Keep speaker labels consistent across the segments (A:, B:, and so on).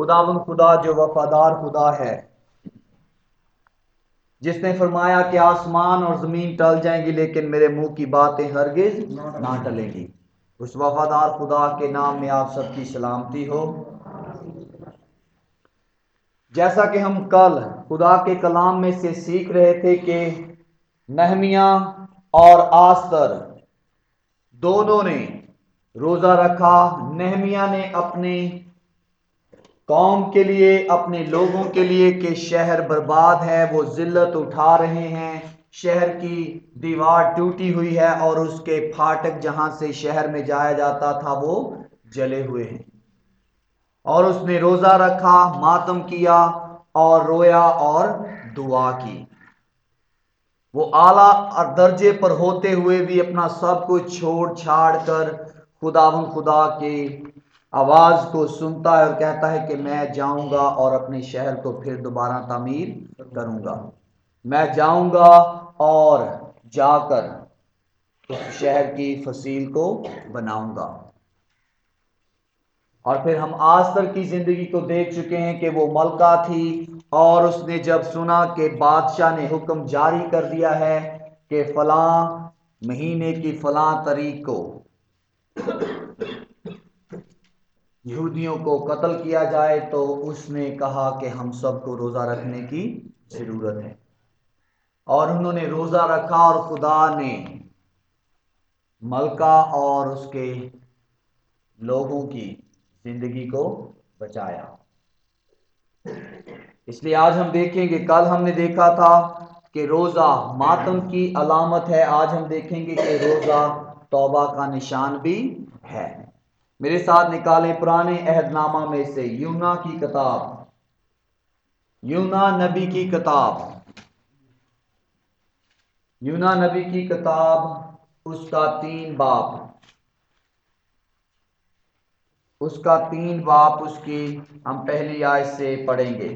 A: خداوند خدا جو وفادار خدا ہے، جس نے فرمایا کہ آسمان اور زمین ٹل جائیں گی لیکن میرے منہ کی باتیں ہرگز نہ ٹلیں گی، اس وفادار خدا کے نام میں آپ سب کی سلامتی ہو۔ جیسا کہ ہم کل خدا کے کلام میں سے سیکھ رہے تھے کہ نہمیاں اور آستر دونوں نے روزہ رکھا۔ نہمیاں نے اپنے قوم کے لیے، اپنے لوگوں کے لیے کہ شہر برباد ہے، وہ ذلت اٹھا رہے ہیں، شہر کی دیوار ٹوٹی ہوئی ہے اور اس کے پھاٹک جہاں سے شہر میں جایا جاتا تھا وہ جلے ہوئے ہیں، اور اس نے روزہ رکھا، ماتم کیا اور رویا اور دعا کی۔ وہ اعلیٰ درجے پر ہوتے ہوئے بھی اپنا سب کچھ چھوڑ چھاڑ کر خداوند خدا کی آواز کو سنتا ہے اور کہتا ہے کہ میں جاؤں گا اور اپنے شہر کو پھر دوبارہ تعمیر کروں گا، میں جاؤں گا اور جا کر اس شہر کی فصیل کو بناؤں گا۔ اور پھر ہم آستر کی زندگی کو دیکھ چکے ہیں کہ وہ ملکہ تھی، اور اس نے جب سنا کہ بادشاہ نے حکم جاری کر دیا ہے کہ فلاں مہینے کی فلاں تاریخ کو یہودیوں کو قتل کیا جائے، تو اس نے کہا کہ ہم سب کو روزہ رکھنے کی ضرورت ہے، اور انہوں نے روزہ رکھا اور خدا نے ملکہ اور اس کے لوگوں کی زندگی کو بچایا۔ اس لیے آج ہم دیکھیں گے، کل ہم نے دیکھا تھا کہ روزہ ماتم کی علامت ہے، آج ہم دیکھیں گے کہ روزہ توبہ کا نشان بھی ہے۔ میرے ساتھ نکالیں پرانے عہد نامہ میں سے یونا کی کتاب، یونا نبی کی کتاب، یونا نبی کی کتاب، اس کا 3 باب، اس کا 3 باب، اس کی ہم پہلی آیت سے پڑھیں گے۔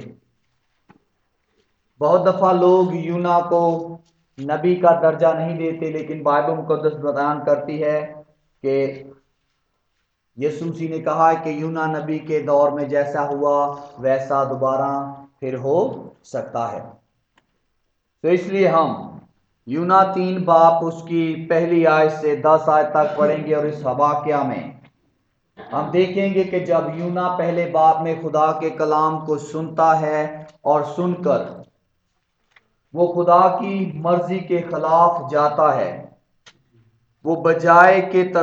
A: بہت دفعہ لوگ یونا کو نبی کا درجہ نہیں دیتے، لیکن بائبل مقدس بیان کرتی ہے کہ یسوع مسیح نے کہا کہ یونا نبی کے دور میں جیسا ہوا ویسا دوبارہ پھر ہو سکتا ہے۔ تو اس لیے ہم یونا 3 باب اس کی پہلی آیت سے 10 آیت تک پڑھیں گے، اور اس واقعہ میں ہم دیکھیں گے کہ جب یونا پہلے باب میں خدا کے کلام کو سنتا ہے اور سن کر وہ خدا کی مرضی کے خلاف جاتا ہے، وہ بجائے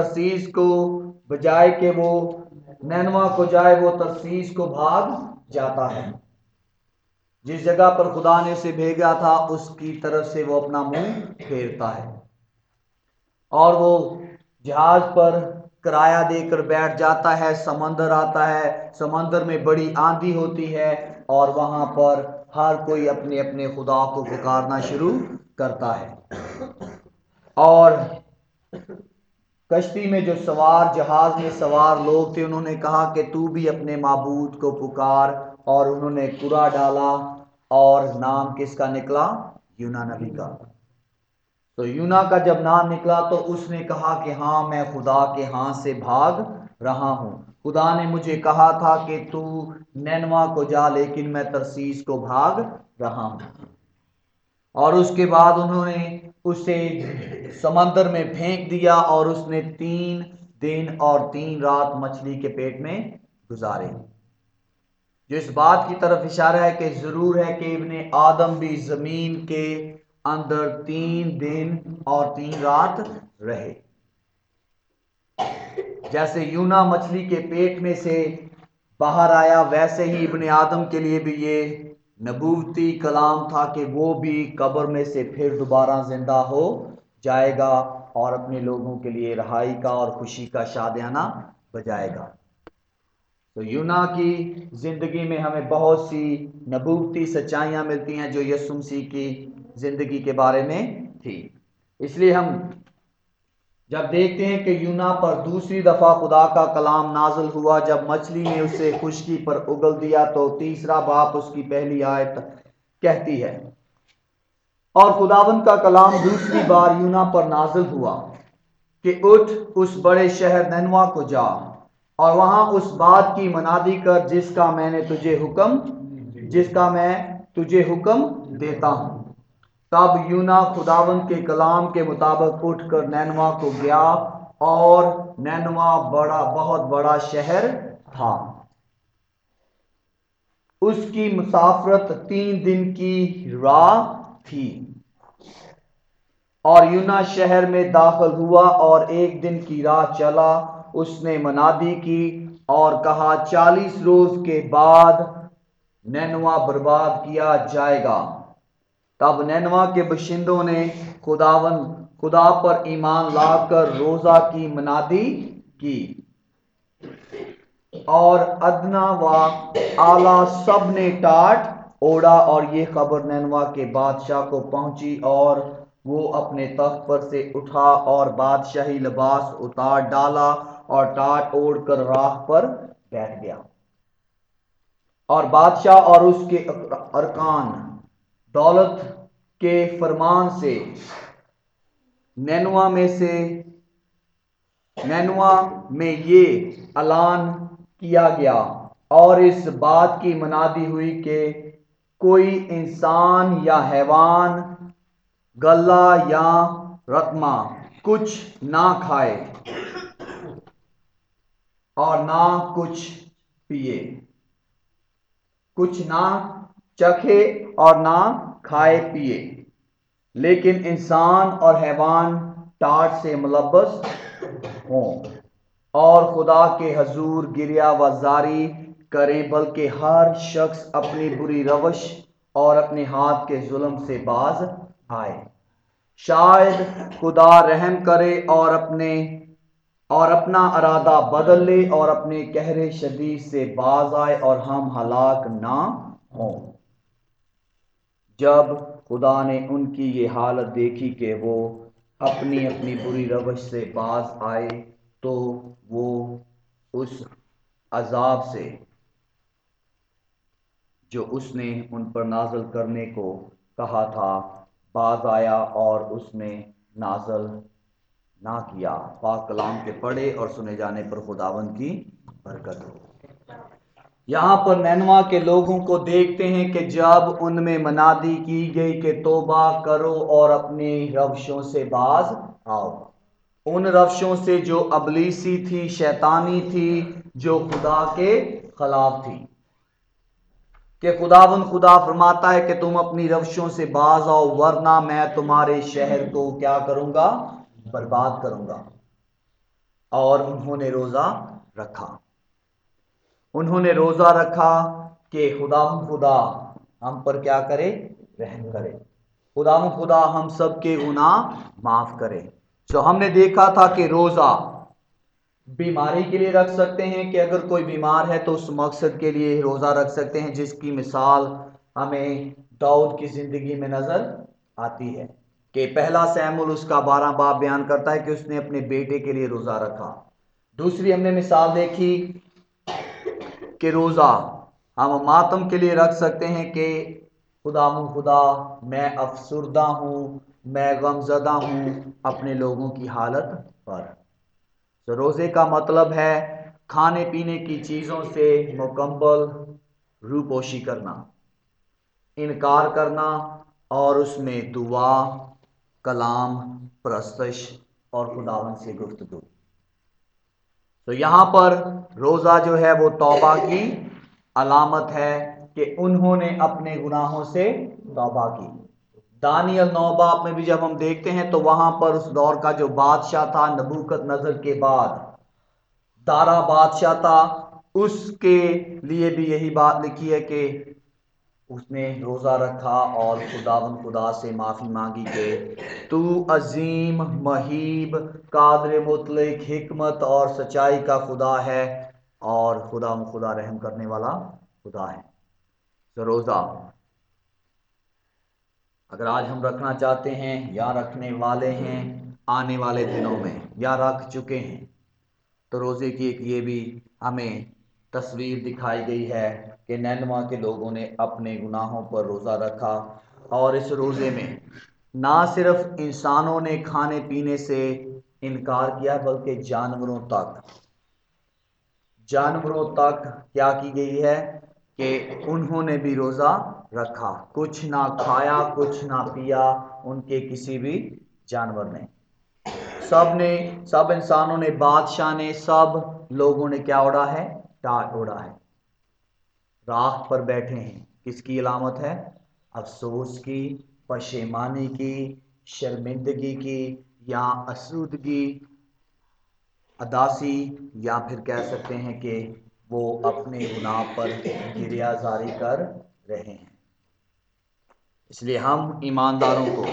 A: کہ وہ نینوا کو جائے، وہ ترسیس کو بھاگ جاتا ہے۔ جس جگہ پر خدا نے اسے بھیجا تھا اس کی طرف سے وہ اپنا منہ پھیرتا ہے، اور وہ جہاز پر کرایہ دے کر بیٹھ جاتا ہے۔ سمندر آتا ہے، سمندر میں بڑی آندھی ہوتی ہے، اور وہاں پر ہر کوئی اپنے اپنے خدا کو پکارنا شروع کرتا ہے، اور کشتی میں جو سوار، جہاز میں سوار لوگ تھے، انہوں نے کہا کہ تو بھی اپنے معبود کو پکار، اور انہوں نے کرا ڈالا، اور نام کس کا نکلا؟ یونا نبی کا۔ تو یونا کا جب نام نکلا تو اس نے کہا کہ ہاں میں خدا کے ہاں سے بھاگ رہا ہوں، خدا نے مجھے کہا تھا کہ تو نینوا کو جا، لیکن میں ترسیس کو بھاگ رہا ہوں۔ اور اس کے بعد انہوں نے اسے سمندر میں پھینک دیا، اور اس نے 3 دن اور 3 رات مچھلی کے پیٹ میں گزارے، جو اس بات کی طرف اشارہ ہے کہ ضرور ہے کہ ابن آدم بھی زمین کے اندر 3 دن اور 3 رات رہے۔ جیسے یونا مچھلی کے پیٹ میں سے باہر آیا، ویسے ہی ابن آدم کے لیے بھی یہ نبوتی کلام تھا کہ وہ بھی قبر میں سے پھر دوبارہ زندہ ہو جائے گا، اور اپنے لوگوں کے لیے رہائی کا اور خوشی کا شادیانہ بجائے گا۔ تو یونا کی زندگی میں ہمیں بہت سی نبوتی سچائیاں ملتی ہیں جو یسوع مسیح کی زندگی کے بارے میں تھی۔ اس لیے ہم جب دیکھتے ہیں کہ یونا پر دوسری دفعہ خدا کا کلام نازل ہوا، جب مچھلی نے اسے خشکی پر اگل دیا، تو 3 باب اس کی پہلی آیت کہتی ہے، اور خداوند کا کلام دوسری بار یونا پر نازل ہوا کہ اٹھ اس بڑے شہر نینوا کو جا اور وہاں اس بات کی منادی کر جس کا میں تجھے حکم دیتا ہوں۔ تب یونا خداوند کے کلام کے مطابق اٹھ کر نینوا کو گیا، اور نینوا بہت بڑا شہر تھا۔ اس کی مسافت 3 دن کی راہ تھی، اور یونا شہر میں داخل ہوا اور 1 دن کی راہ چلا۔ اس نے منادی کی اور کہا، 40 روز کے بعد نینوا برباد کیا جائے گا۔ تب نینوا کے باشندوں نے خدا پر ایمان لا کر روزہ کی منادی کی، اور ادنا و اعلیٰ سب نے ٹاٹ اوڑا۔ اور یہ خبر نینوا کے بادشاہ کو پہنچی، اور وہ اپنے تخت پر سے اٹھا اور بادشاہی لباس اتار ڈالا اور ٹاٹ اوڑھ کر راہ پر بیٹھ گیا۔ اور بادشاہ اور اس کے ارکان دولت کے فرمان سے نینوا میں یہ اعلان کیا گیا، اور اس بات کی منادی ہوئی کہ کوئی انسان یا حیوان، گلہ یا رتمہ کچھ نہ کھائے اور نہ کچھ پیے، کچھ نہ چکھے اور نہ کھائے پیے، لیکن انسان اور حیوان ٹاٹ سے ملبس ہوں، اور خدا کے حضور گریہ و زاری کریں، بلکہ ہر شخص اپنی بری روش اور اپنے ہاتھ کے ظلم سے باز آئے۔ شاید خدا رحم کرے اور اپنا ارادہ بدل لے اور اپنے قہر شدید سے باز آئے، اور ہم ہلاک نہ ہوں۔ جب خدا نے ان کی یہ حالت دیکھی کہ وہ اپنی بری روش سے باز آئے، تو وہ اس عذاب سے جو اس نے ان پر نازل کرنے کو کہا تھا باز آیا، اور اس نے نازل نہ کیا۔ پاک کلام کے پڑھے اور سنے جانے پر خداوند کی برکت ہو۔ یہاں پر نینوا کے لوگوں کو دیکھتے ہیں کہ جب ان میں منادی کی گئی کہ توبہ کرو اور اپنی روشوں سے باز آؤ، ان روشوں سے جو ابلیسی تھی، شیطانی تھی، جو خدا کے خلاف تھی، کہ خدا فرماتا ہے کہ تم اپنی روشوں سے باز آؤ، ورنہ میں تمہارے شہر کو کیا کروں گا؟ برباد کروں گا۔ اور انہوں نے روزہ رکھا کہ خدا ہم پر کیا کرے؟ رحم کرے، خدا ہم سب کے گناہ معاف کرے۔ ہم نے دیکھا تھا کہ روزہ بیماری کے لیے رکھ سکتے ہیں، کہ اگر کوئی بیمار ہے تو اس مقصد کے لیے روزہ رکھ سکتے ہیں، جس کی مثال ہمیں داؤد کی زندگی میں نظر آتی ہے، کہ پہلا سیموئیل اس کا 12 باب بیان کرتا ہے کہ اس نے اپنے بیٹے کے لیے روزہ رکھا۔ دوسری ہم نے مثال دیکھی کہ روزہ ہم ماتم کے لیے رکھ سکتے ہیں، کہ خدا میں افسردہ ہوں، میں غم زدہ ہوں اپنے لوگوں کی حالت پر۔ تو روزے کا مطلب ہے کھانے پینے کی چیزوں سے مکمل روپوشی کرنا، انکار کرنا، اور اس میں دعا، کلام، پرستش اور خداوند سے گفتگو۔ تو یہاں پر روزہ جو ہے وہ توبہ کی علامت ہے، کہ انہوں نے اپنے گناہوں سے توبہ کی۔ دانیل 9 باب میں بھی جب ہم دیکھتے ہیں تو وہاں پر اس دور کا جو بادشاہ تھا، نبوکت نظر کے بعد دارا بادشاہ تھا، اس کے لیے بھی یہی بات لکھی ہے کہ اس نے روزہ رکھا اور خدا سے معافی مانگی کہ تو عظیم، مہیب، قادر مطلق، حکمت اور سچائی کا خدا ہے، اور خدا رحم کرنے والا خدا ہے۔ تو روزہ اگر آج ہم رکھنا چاہتے ہیں یا رکھنے والے ہیں آنے والے دنوں میں یا رکھ چکے ہیں، تو روزے کی ایک یہ بھی ہمیں تصویر دکھائی گئی ہے کہ نینوا کے لوگوں نے اپنے گناہوں پر روزہ رکھا، اور اس روزے میں نہ صرف انسانوں نے کھانے پینے سے انکار کیا بلکہ جانوروں تک کیا کی گئی ہے کہ انہوں نے بھی روزہ رکھا، کچھ نہ کھایا کچھ نہ پیا ان کے کسی بھی جانور نے، سب انسانوں نے، بادشاہ نے، سب لوگوں نے کیا اڑا ہے؟ ٹاٹ اڑا ہے، راکھ پر بیٹھے ہیں۔ کس کی علامت ہے؟ افسوس کی، پشیمانی کی، شرمندگی کی، یا اسودگی، اداسی، یا پھر کہہ سکتے ہیں کہ وہ اپنے گناہ پر گریہ زاری کر رہے ہیں۔ اس لیے ہم ایمانداروں کو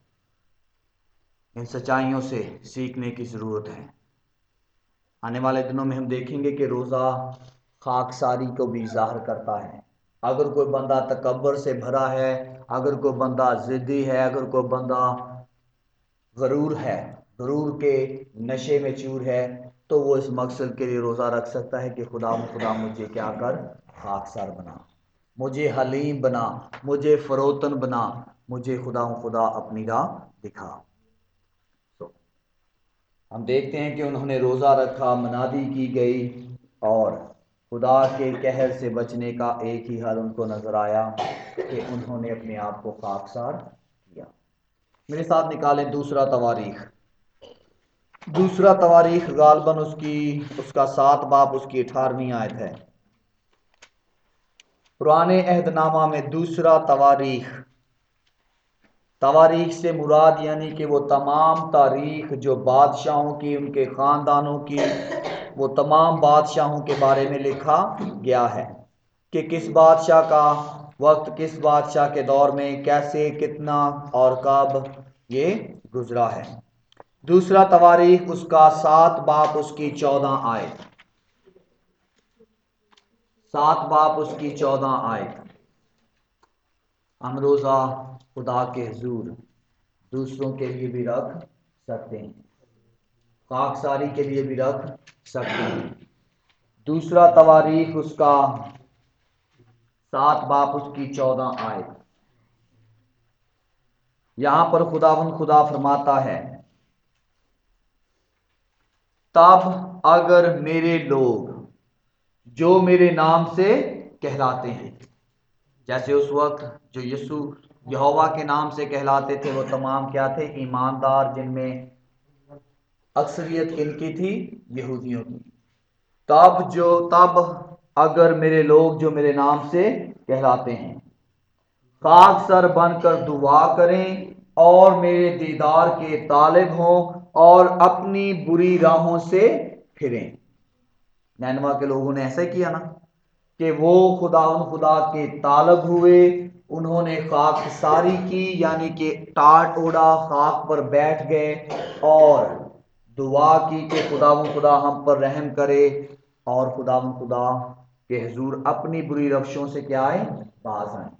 A: ان سچائیوں سے سیکھنے کی ضرورت ہے۔ آنے والے دنوں میں ہم دیکھیں گے کہ روزہ خاکساری کو بھی ظاہر کرتا ہے۔ اگر کوئی بندہ تکبر سے بھرا ہے، اگر کوئی بندہ ضدی ہے، اگر کوئی بندہ غرور کے نشے میں چور ہے، تو وہ اس مقصد کے لیے روزہ رکھ سکتا ہے کہ خدا مجھے کیا کر؟ خاکسار بنا، مجھے حلیم بنا، مجھے فروتن بنا، مجھے خدا اپنی راہ دکھا۔ ہم دیکھتے ہیں کہ انہوں نے روزہ رکھا، منادی کی گئی، اور خدا کے قہر سے بچنے کا ایک ہی حل ان کو نظر آیا کہ انہوں نے اپنے آپ کو خاکسار کیا۔ میرے ساتھ نکالیں دوسرا تواریخ غالباً اس کا 7 باب اس کی 18ویں آیت ہے۔ پرانے عہد نامہ میں دوسرا تواریخ سے مراد یعنی کہ وہ تمام تاریخ جو بادشاہوں کی، ان کے خاندانوں کی، وہ تمام بادشاہوں کے بارے میں لکھا گیا ہے کہ کس بادشاہ کا وقت، کس بادشاہ کے دور میں، کیسے، کتنا اور کب یہ گزرا ہے۔ دوسرا تواریخ اس کا 7 باب اس کی 14 آیت، 7 باب اس کی 14 آیت۔ ہم روزہ خدا کے حضور دوسروں کے لیے بھی رکھ سکتے ہیں، خاکساری کے لیے بھی رکھ سکتے ہیں۔ دوسرا تواریخ اس کا 7 باب اس کی 14 آیت، یہاں پر خدا فرماتا ہے، تب اگر میرے لوگ جو میرے نام سے کہلاتے ہیں، جیسے اس وقت جو یہوہ کے نام سے کہلاتے تھے وہ تمام کیا تھے؟ ایماندار، جن میں اکثریت کن کی تھی؟ یہودیوں کی۔ تب اگر میرے لوگ جو میرے نام سے کہلاتے ہیں خاکسار بن کر دعا کریں اور میرے دیدار کے طالب ہوں اور اپنی بری راہوں سے پھریں۔ نینوا کے لوگوں نے ایسا کیا نا کہ وہ خدا کے طالب ہوئے، انہوں نے خاکساری کی، یعنی کہ ٹاٹ اوڑا، خاک پر بیٹھ گئے اور دعا کی کہ خدا ہم پر رحم کرے، اور خدا کے حضور اپنی بری روشوں سے کیا آئے؟ باز آئیں۔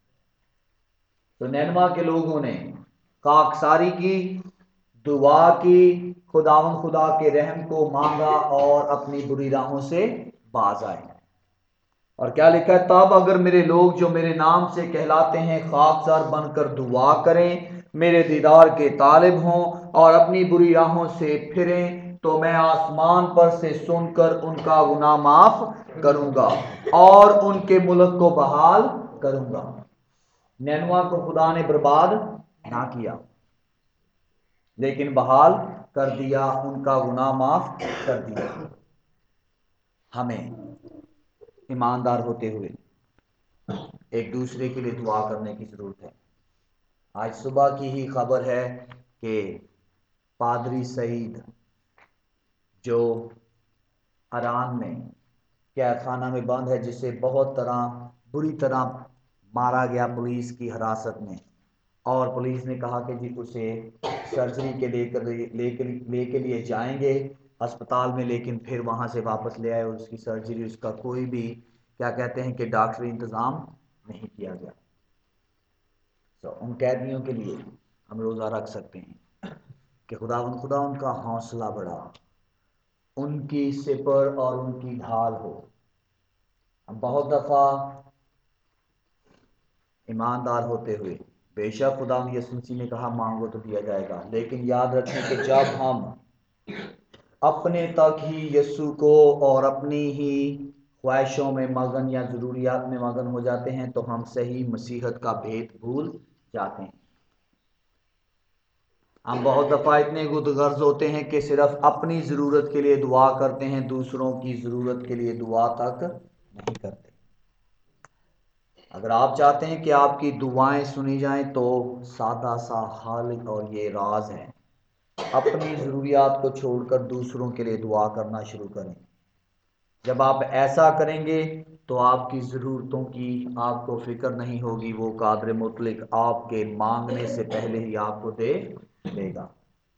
A: تو نینوا کے لوگوں نے خاکساری کی، دعا کی، خدا کے رحم کو مانگا اور اپنی بری راہوں سے باز آئے۔ اور کیا لکھا ہے؟ تب اگر میرے لوگ جو میرے نام سے کہلاتے ہیں خاکسار بن کر دعا کریں، میرے دیدار کے طالب ہوں اور اپنی بری راہوں سے پھریں، تو میں آسمان پر سے سن کر ان کا گناہ معاف کروں گا اور ان کے ملک کو بحال کروں گا۔ نینوا کو خدا نے برباد نہ کیا لیکن بحال کر دیا، ان کا گناہ معاف کر دیا۔ ہمیں ایماندار ہوتے ہوئے ایک دوسرے کے لیے دعا کرنے کی ضرورت ہے۔ آج صبح کی ہی خبر ہے کہ پادری سعید جو ایران میں قید خانہ میں بند ہے، جسے بہت بری طرح مارا گیا پولیس کی حراست میں، اور پولیس نے کہا کہ جی اسے سرجری کے لیے جائیں گے ہسپتال میں، لیکن پھر وہاں سے واپس لے آئے اور اس کی سرجری، اس کا کوئی بھی کیا کہتے ہیں کہ ڈاکٹری انتظام نہیں کیا گیا۔ تو ان قیدیوں کے لیے ہم روزہ رکھ سکتے ہیں کہ خدا ان کا حوصلہ بڑھا، ان کی سپر اور ان کی ڈھال ہو۔ ہم بہت دفعہ ایماندار ہوتے ہوئے، بے شک خدا یسوع مسیح نے کہا مانگو تو دیا جائے گا، لیکن یاد رکھیں کہ جب ہم اپنے تک ہی یسوع کو اور اپنی ہی خواہشوں میں مگن یا ضروریات میں مگن ہو جاتے ہیں تو ہم صحیح مسیحت کا بھید بھول جاتے ہیں۔ ہم بہت دفعہ اتنے غرض ہوتے ہیں کہ صرف اپنی ضرورت کے لیے دعا کرتے ہیں، دوسروں کی ضرورت کے لیے دعا تک نہیں کرتے۔ اگر آپ چاہتے ہیں کہ آپ کی دعائیں سنی جائیں تو سادہ سا حل اور یہ راز ہے، اپنی ضروریات کو چھوڑ کر دوسروں کے لیے دعا کرنا شروع کریں۔ جب آپ ایسا کریں گے تو آپ کی ضرورتوں کی آپ کو فکر نہیں ہوگی، وہ قادر مطلق آپ کے مانگنے سے پہلے ہی آپ کو دے گا۔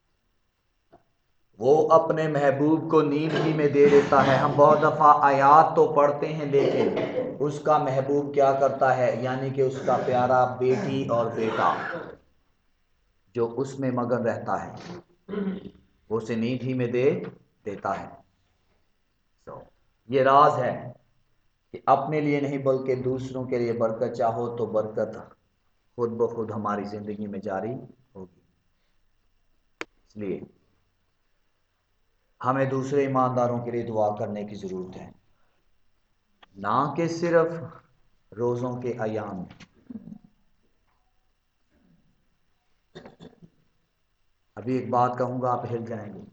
A: وہ اپنے محبوب کو نیند ہی میں دے دیتا ہے۔ ہم بہت دفعہ آیات تو پڑھتے ہیں لیکن اس کا محبوب کیا کرتا ہے، یعنی کہ اس کا پیارا بیٹی اور بیٹا جو اس میں مگن رہتا ہے وہ اسے نیند ہی میں دے دیتا ہے۔ یہ راز ہے کہ اپنے لیے نہیں بلکہ دوسروں کے لیے برکت چاہو تو برکت خود بخود ہماری زندگی میں جاری ہوگی۔ اس لیے ہمیں دوسرے ایمانداروں کے لیے دعا کرنے کی ضرورت ہے، نہ کہ صرف روزوں کے ایام میں۔ ابھی ایک بات کہوں گا، آپ ہل جائیں گے۔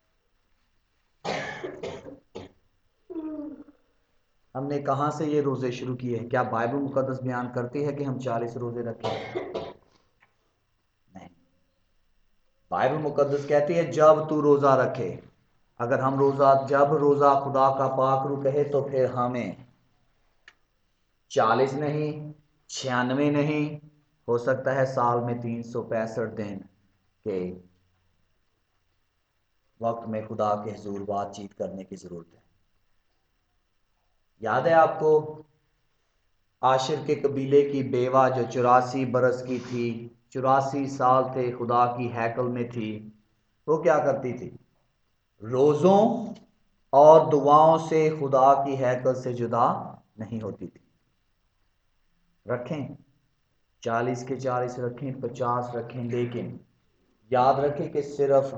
A: ہم نے کہاں سے یہ روزے شروع کیے ہیں؟ کیا بائبل مقدس بیان کرتی ہے کہ ہم 40 روزے رکھیں؟ نہیں، بائبل مقدس کہتی ہے جب تو روزہ رکھے۔ اگر ہم جب روزہ خدا کا پاک روح کہے تو پھر ہمیں 40 نہیں، 96 نہیں، ہو سکتا ہے سال میں 365 دن کے وقت میں خدا کے حضور بات چیت کرنے کی ضرورت ہے۔ یاد ہے آپ کو عاشر کے قبیلے کی بیوہ جو 84 برس کی تھی، 84 سال تھے خدا کی ہیکل میں تھی، وہ کیا کرتی تھی؟ روزوں اور دعاؤں سے خدا کی ہیکل سے جدا نہیں ہوتی تھی۔ رکھیں 40 کے 40 رکھیں، 50 رکھیں، لیکن یاد رکھیں کہ صرف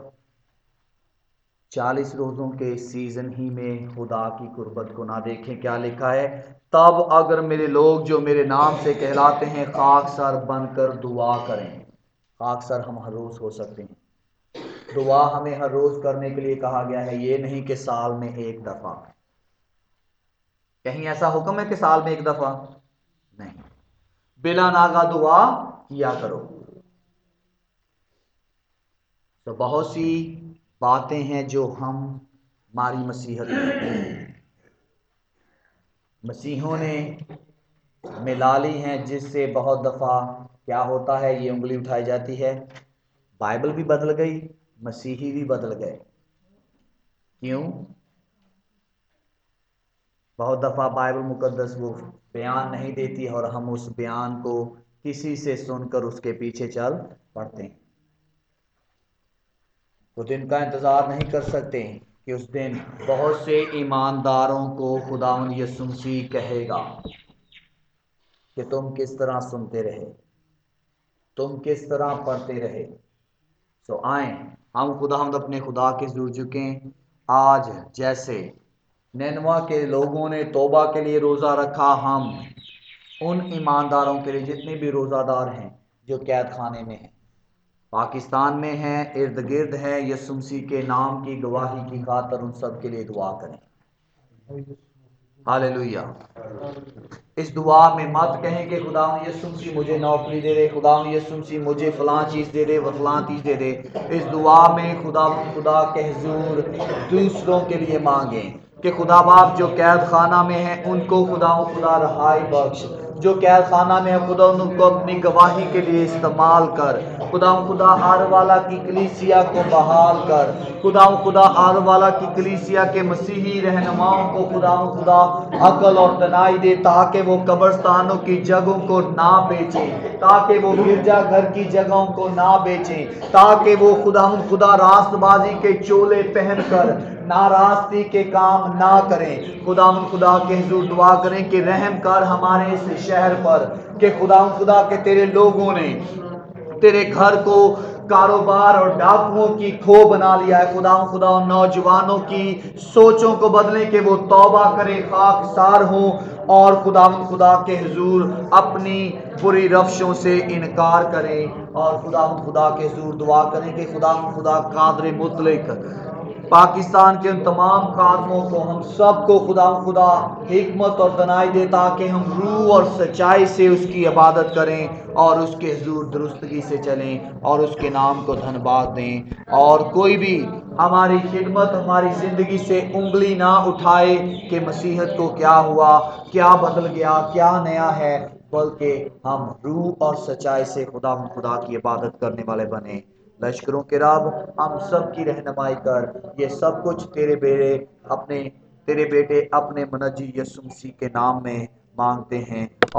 A: 40 روزوں کے سیزن ہی میں خدا کی قربت کو نہ دیکھیں۔ کیا لکھا ہے؟ تب اگر میرے لوگ جو میرے نام سے کہلاتے ہیں خاک سر بن کر دعا کریں۔ خاک سر ہم ہر روز ہو سکتے ہیں، دعا ہمیں ہر روز کرنے کے لیے کہا گیا ہے، یہ نہیں کہ سال میں ایک دفعہ۔ کہیں ایسا حکم ہے کہ سال میں ایک دفعہ؟ نہیں، بلا ناغہ دعا کیا کرو۔ تو بہت سی باتیں ہیں جو ہماری مسیحت مسیحوں نے ملا لی ہیں، جس سے بہت دفعہ کیا ہوتا ہے، یہ انگلی اٹھائی جاتی ہے، بائبل بھی بدل گئی، مسیحی بھی بدل گئے۔ کیوں؟ بہت دفعہ بائبل مقدس وہ بیان نہیں دیتی اور ہم اس بیان کو کسی سے سن کر اس کے پیچھے چل پڑتے ہیں۔ وہ دن کا انتظار نہیں کر سکتے کہ اس دن بہت سے ایمانداروں کو خداوند یسوع مسیح کہے گا کہ تم کس طرح سنتے رہے، تم کس طرح پڑھتے رہے۔ سو آئیں ہم خداوند اپنے خدا کے حضور جھکیں۔ آج جیسے نینوا کے لوگوں نے توبہ کے لیے روزہ رکھا، ہم ان ایمانداروں کے لیے جتنے بھی روزہ دار ہیں جو قید خانے میں ہیں، پاکستان میں ہیں، ارد گرد ہیں، یسوع مسیح کے نام کی گواہی کی خاطر ان سب کے لیے دعا کریں۔ ہاللیلویہ۔ اس دعا میں مت کہیں کہ خدا یسوع مسیح مجھے نوکری دے دے، خدا یسوع مسیح مجھے فلاں چیز دے دے، وہ فلاں چیز دے دے۔ اس دعا میں خدا کے حضور دوسروں کے لیے مانگیں کہ خدا باپ جو قید خانہ میں ہیں ان کو خدا رہائی بخش، جو قید خانہ میں ہے خدا ان کو اپنی گواہی کے لیے استعمال کر، خدا آر والا کی کلیسیا کو بحال کر، خدا آر والا کی کلیسیا کے مسیحی رہنماؤں کو خدا عقل اور دانائی دے تاکہ وہ قبرستانوں کی جگہوں کو نہ بیچیں، تاکہ وہ گرجا گھر کی جگہوں کو نہ بیچیں، تاکہ وہ خدا راست بازی کے چولے پہن کر ناراستی کے کام نہ کریں۔ خدا کے حضور دعا کریں کہ رحم کر ہمارے اس شہر پر، کہ خدا کہ تیرے لوگوں نے تیرے گھر کو کاروبار اور ڈاکوؤں کی کھو بنا لیا ہے خدا ان نوجوانوں کی سوچوں کو بدلے کہ وہ توبہ کرے، خاکسار ہوں اور خدا کے حضور اپنی بری روشوں سے انکار کریں اور خدا کے حضور دعا کریں کہ خدا قادر مطلق پاکستان کے ان تمام قادموں کو، ہم سب کو خدا حکمت اور دانائی دے تاکہ ہم روح اور سچائی سے اس کی عبادت کریں اور اس کے حضور درستگی سے چلیں اور اس کے نام کو دھن باد دیں، اور کوئی بھی ہماری خدمت ہماری زندگی سے انگلی نہ اٹھائے کہ مسیحت کو کیا ہوا، کیا بدل گیا، کیا نیا ہے، بلکہ ہم روح اور سچائی سے خدا کی عبادت کرنے والے بنیں۔ لشکروں کے رب، ہم سب کی رہنمائی کر، یہ سب کچھ تیرے بیٹے اپنے منجی یسوع مسیح کے نام میں مانگتے ہیں۔